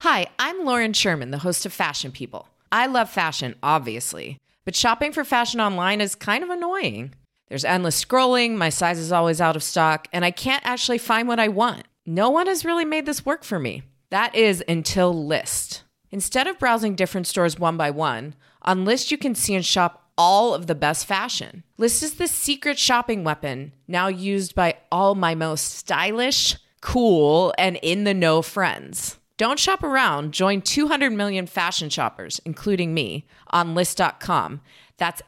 Hi, I'm Lauren Sherman, the host of Fashion People. I love fashion, obviously, but shopping for fashion online is kind of annoying. There's endless scrolling, my size is always out of stock, and I can't actually find what I want. No one has really made this work for me. That is until Lyst. Instead of browsing different stores one by one, on Lyst you can see and shop all of the best fashion. Lyst is the secret shopping weapon now used by all my most stylish, cool, and in-the-know friends. Don't shop around. Join 200 million fashion shoppers, including me, on Lyst.com. That's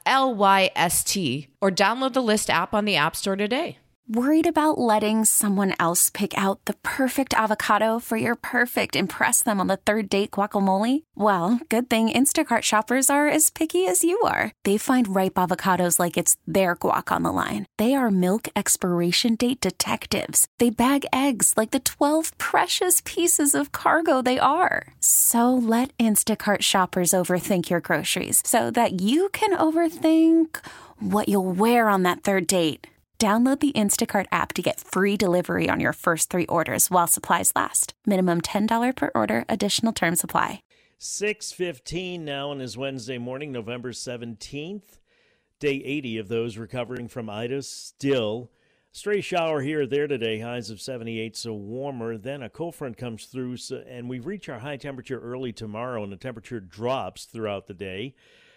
Lyst, or download the Lyst app on the App Store today. Worried about letting someone else pick out the perfect avocado for your perfect impress them on the third date guacamole? Well, good thing Instacart shoppers are as picky as you are. They find ripe avocados like it's their guac on the line. They are milk expiration date detectives. They bag eggs like the 12 precious pieces of cargo they are. So let Instacart shoppers overthink your groceries so that you can overthink what you'll wear on that third date. Download the Instacart app to get free delivery on your first 3 orders while supplies last. Minimum $10 per order. Additional terms apply. 6:15 now on this Wednesday morning, November 17th. Day 80 of those recovering from Ida still. Stray shower here or there today, highs of 78, so warmer. Then a cold front comes through, and we reach our high temperature early tomorrow, and the temperature drops throughout the day.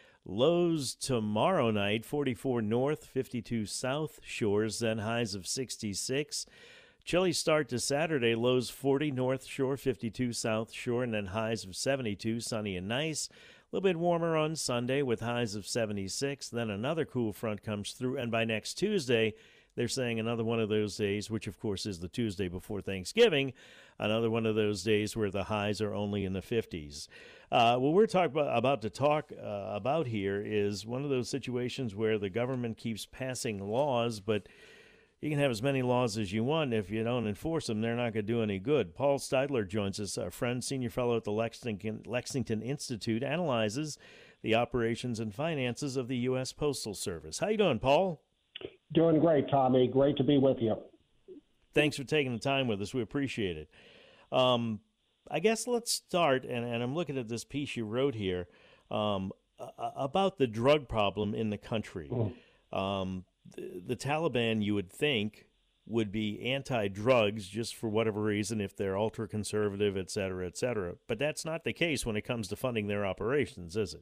Lows tomorrow night, 44 north, 52 south shores, then highs of 66. Chilly start to Saturday, lows 40 north shore, 52 south shore, and then highs of 72, sunny and nice. A little bit warmer on Sunday with highs of 76. Then another cool front comes through, and by next Tuesday, they're saying another one of those days, which of course is the Tuesday before Thanksgiving, another one of those days where the highs are only in the 50s. What we're about to talk about here is one of those situations where the government keeps passing laws, but you can have as many laws as you want. If you don't enforce them, they're not going to do any good. Paul Steidler joins us, our friend, senior fellow at the Lexington Institute, analyzes the operations and finances of the U.S. Postal Service. How you doing, Paul? Doing great, Tommy. Great to be with you. Thanks for taking the time with us. We appreciate it. I guess let's start, and I'm looking at this piece you wrote here about the drug problem in the country. The Taliban, you would think, would be anti-drugs just for whatever reason, if they're ultra-conservative, et cetera, et cetera. But that's not the case when it comes to funding their operations, is it?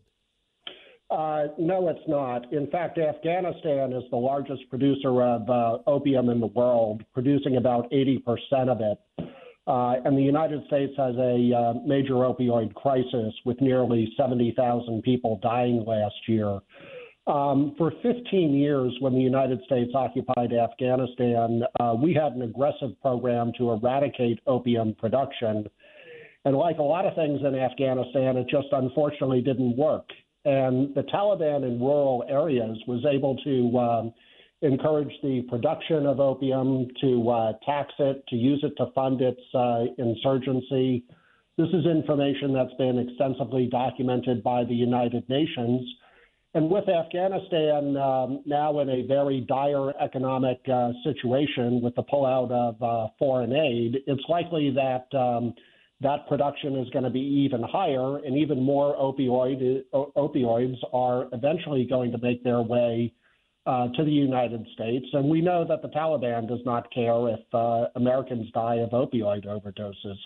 No, it's not. In fact, Afghanistan is the largest producer of opium in the world, producing about 80% of it. And the United States has a major opioid crisis with nearly 70,000 people dying last year. For 15 years, when the United States occupied Afghanistan, we had an aggressive program to eradicate opium production. And like a lot of things in Afghanistan, it just unfortunately didn't work. And the Taliban in rural areas was able to encourage the production of opium, to tax it, to use it to fund its insurgency. This is information that's been extensively documented by the United Nations. And with Afghanistan now in a very dire economic situation with the pullout of foreign aid, it's likely that that production is going to be even higher, and even more opioids are eventually going to make their way to the United States. And we know that the Taliban does not care if Americans die of opioid overdoses.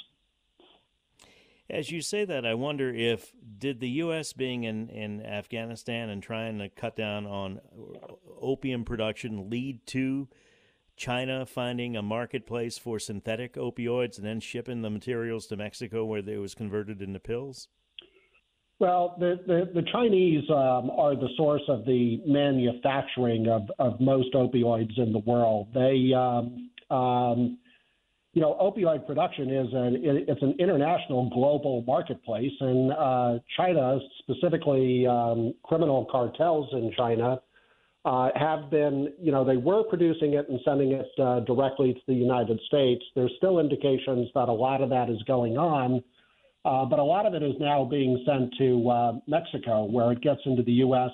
As you say that, I wonder if, did the U.S. being in Afghanistan and trying to cut down on opium production lead to China finding a marketplace for synthetic opioids and then shipping the materials to Mexico where it was converted into pills? Well, the Chinese are the source of the manufacturing of most opioids in the world. They, opioid production it's an international global marketplace, and China, specifically criminal cartels in China, have been, they were producing it and sending it directly to the United States. There's still indications that a lot of that is going on, but a lot of it is now being sent to Mexico, where it gets into the U.S.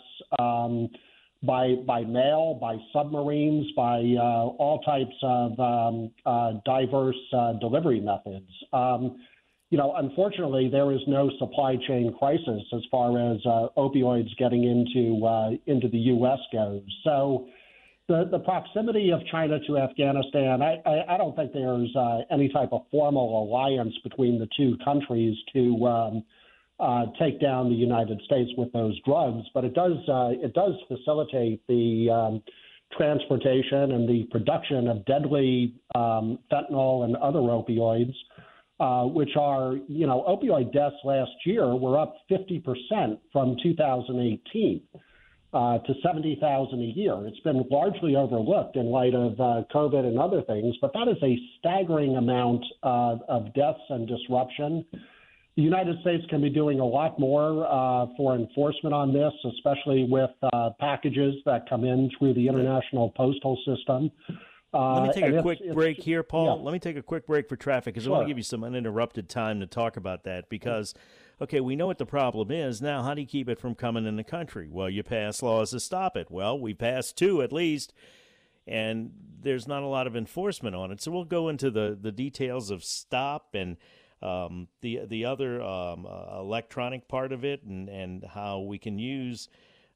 By mail, by submarines, by all types of diverse delivery methods. unfortunately, there is no supply chain crisis as far as opioids getting into the U.S. goes. So the proximity of China to Afghanistan, I don't think there's any type of formal alliance between the two countries to take down the United States with those drugs, but it does facilitate the transportation and the production of deadly fentanyl and other opioids, which are, opioid deaths last year were up 50% from 2018 to 70,000 a year. It's been largely overlooked in light of COVID and other things, but that is a staggering amount of deaths and disruption. The United States can be doing a lot more for enforcement on this, especially with packages that come in through the international postal system. Let me take a quick break here, Paul. Yeah. Let me take a quick break for traffic because I want to give you some uninterrupted time to talk about that because, okay, we know what the problem is. Now, how do you keep it from coming in the country? Well, you pass laws to stop it. Well, we passed 2 at least, and there's not a lot of enforcement on it. So we'll go into the details of stop and the other electronic part of it and how we can use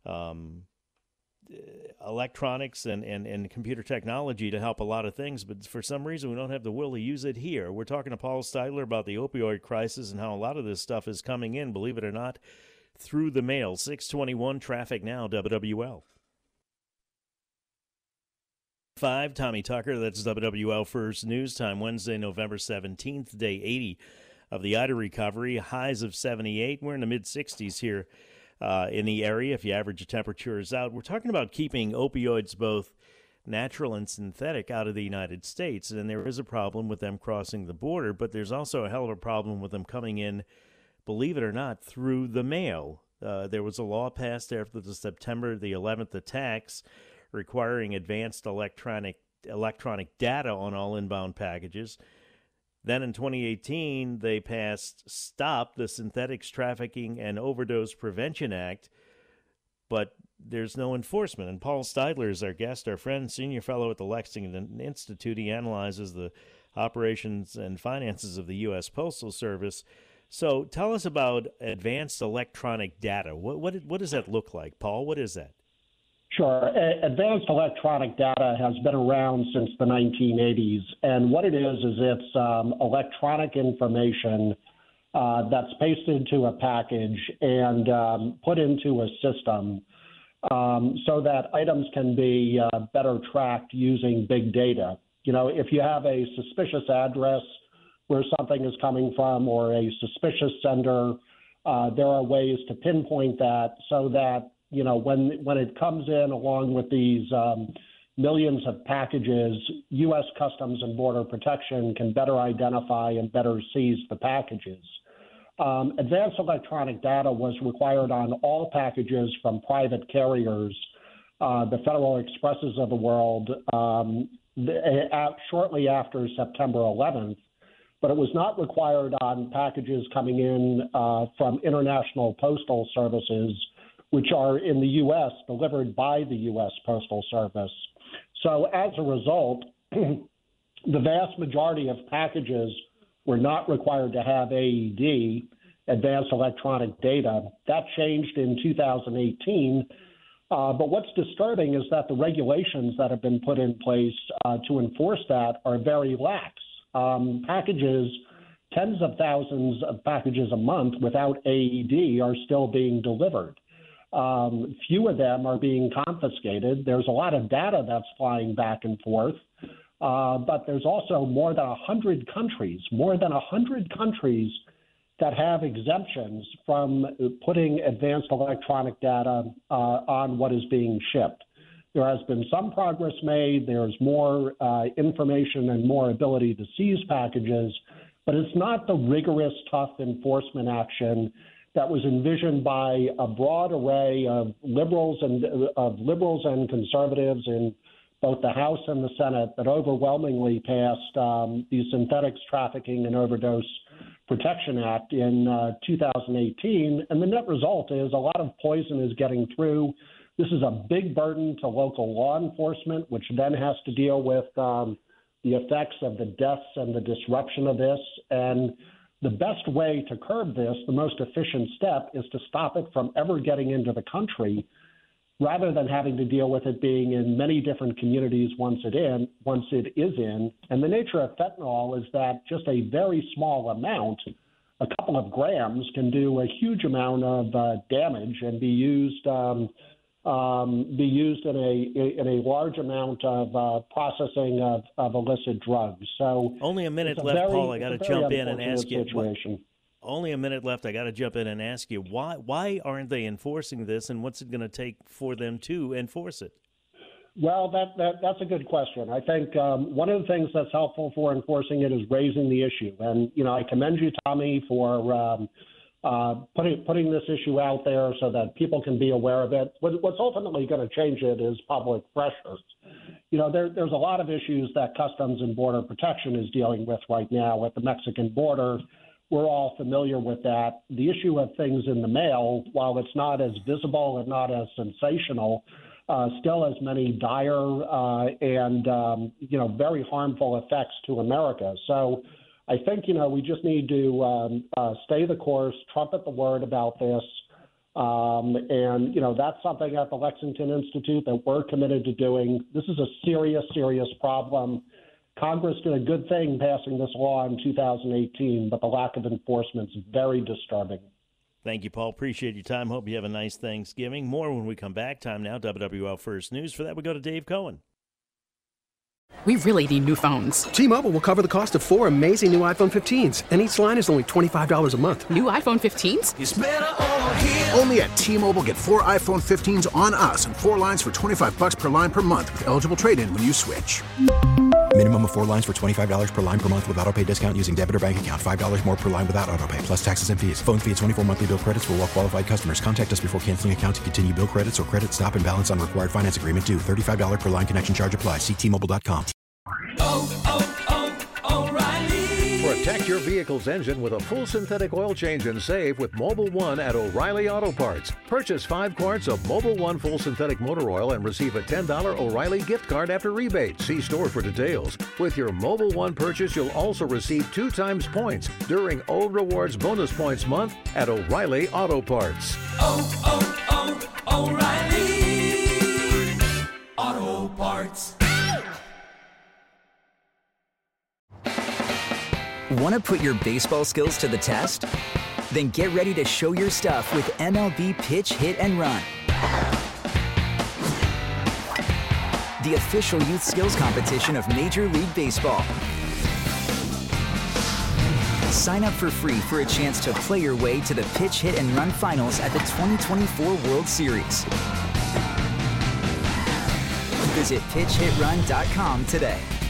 electronics and computer technology to help a lot of things, but for some reason we don't have the will to use it here. We're talking to Paul Steidler about the opioid crisis and how a lot of this stuff is coming in, believe it or not, through the mail. 621 traffic now, WWL. 5, Tommy Tucker, that's WWL First News Time, Wednesday, November 17th, day 80 of the Ida recovery, highs of 78. We're in the mid-60s here in the area if you average the temperatures out. We're talking about keeping opioids, both natural and synthetic, out of the United States, and there is a problem with them crossing the border, but there's also a hell of a problem with them coming in, believe it or not, through the mail. There was a law passed after the September the 11th attacks requiring advanced electronic data on all inbound packages. Then in 2018, they passed STOP, the Synthetics Trafficking and Overdose Prevention Act, but there's no enforcement. And Paul Steidler is our guest, our friend, senior fellow at the Lexington Institute. He analyzes the operations and finances of the U.S. Postal Service. So tell us about advanced electronic data. What does that look like, Paul? What is that? Sure. Advanced electronic data has been around since the 1980s, and what it is it's electronic information that's pasted into a package and put into a system so that items can be better tracked using big data. If you have a suspicious address where something is coming from or a suspicious sender, there are ways to pinpoint that so that when it comes in along with these millions of packages, U.S. Customs and Border Protection can better identify and better seize the packages. Advanced electronic data was required on all packages from private carriers, the Federal Expresses of the world, shortly after September 11th, but it was not required on packages coming in from international postal services, which are in the U.S., delivered by the U.S. Postal Service. So as a result, the vast majority of packages were not required to have AED, advanced electronic data. That changed in 2018. But what's disturbing is that the regulations that have been put in place to enforce that are very lax. Packages, tens of thousands of packages a month without AED are still being delivered. Few of them are being confiscated. There's a lot of data that's flying back and forth, but there's also more than 100 countries that have exemptions from putting advanced electronic data on what is being shipped. There has been some progress made. There's more information and more ability to seize packages, but it's not the rigorous, tough enforcement action that was envisioned by a broad array of liberals and conservatives in both the House and the Senate that overwhelmingly passed the Synthetics Trafficking and Overdose Protection Act in 2018. And the net result is a lot of poison is getting through. This is a big burden to local law enforcement, which then has to deal with the effects of the deaths and the disruption of this. And The best way to curb this, the most efficient step, is to stop it from ever getting into the country, rather than having to deal with it being in many different communities once it is in. And the nature of fentanyl is that just a very small amount, a couple of grams, can do a huge amount of damage and be used in a large amount of processing of illicit drugs. So only a minute left, Paul. I got to jump in and ask you. Only a minute left. I got to jump in and ask you, why aren't they enforcing this, and what's it going to take for them to enforce it? Well, that's a good question. I think one of the things that's helpful for enforcing it is raising the issue. And, I commend you, Tommy, for putting this issue out there so that people can be aware of it. What's ultimately going to change it is public pressure. There's a lot of issues that Customs and Border Protection is dealing with right now at the Mexican border. We're all familiar with that. The issue of things in the mail, while it's not as visible and not as sensational, still has many dire and very harmful effects to America. So I think, we just need to stay the course, trumpet the word about this. And that's something at the Lexington Institute that we're committed to doing. This is a serious, serious problem. Congress did a good thing passing this law in 2018, but the lack of enforcement is very disturbing. Thank you, Paul. Appreciate your time. Hope you have a nice Thanksgiving. More when we come back. Time now, WWL First News. For that, we go to Dave Cohen. We really need new phones. T-Mobile will cover the cost of 4 amazing new iPhone 15s, and each line is only $25 a month. New iPhone 15s? It's better over here. Only at T-Mobile, get 4 iPhone 15s on us and 4 lines for $25 per line per month with eligible trade-in when you switch. Minimum of 4 lines for $25 per line per month with autopay discount using debit or bank account. $5 more per line without autopay, plus taxes and fees. Phone fee at 24 monthly bill credits for well-qualified customers. Contact us before canceling account to continue bill credits or credit stop and balance on required finance agreement due. $35 per line connection charge applies. See T-Mobile.com. O'Reilly. Protect your vehicle's engine with a full synthetic oil change and save with Mobil 1 at O'Reilly Auto Parts. Purchase 5 quarts of Mobil 1 full synthetic motor oil and receive a $10 O'Reilly gift card after rebate. See store for details. With your Mobil 1 purchase, you'll also receive 2 times points during O Rewards Bonus Points Month at O'Reilly Auto Parts. O'Reilly Auto Parts. Want to put your baseball skills to the test? Then get ready to show your stuff with MLB Pitch, Hit, and Run. The official youth skills competition of Major League Baseball. Sign up for free for a chance to play your way to the Pitch, Hit, and Run finals at the 2024 World Series. Visit PitchHitRun.com today.